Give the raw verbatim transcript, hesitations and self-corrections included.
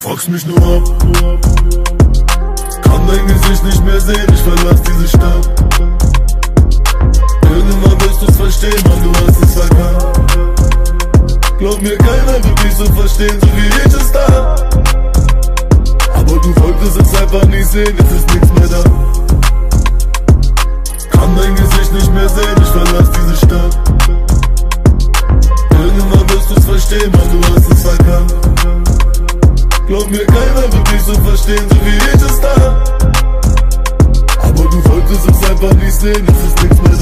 Fuckst mich nur ab, kann dein Gesicht nicht mehr sehen, ich verlass diese Stadt. Irgendwann wirst du's verstehen, Mann, du hast es verkannt. Glaub mir, keiner wird mich so verstehen, so wie ich es da. Aber du wolltest es einfach nicht sehen, jetzt ist nichts mehr da. Kann dein Gesicht nicht mehr sehen, ich verlass diese Stadt. Irgendwann wirst du's verstehen, Mann, du hast es verkannt. Glaub mir, keiner wird mich so verstehen, so wie ich es da. Aber du wolltest es einfach nicht sehen, es ist nichts mehr da.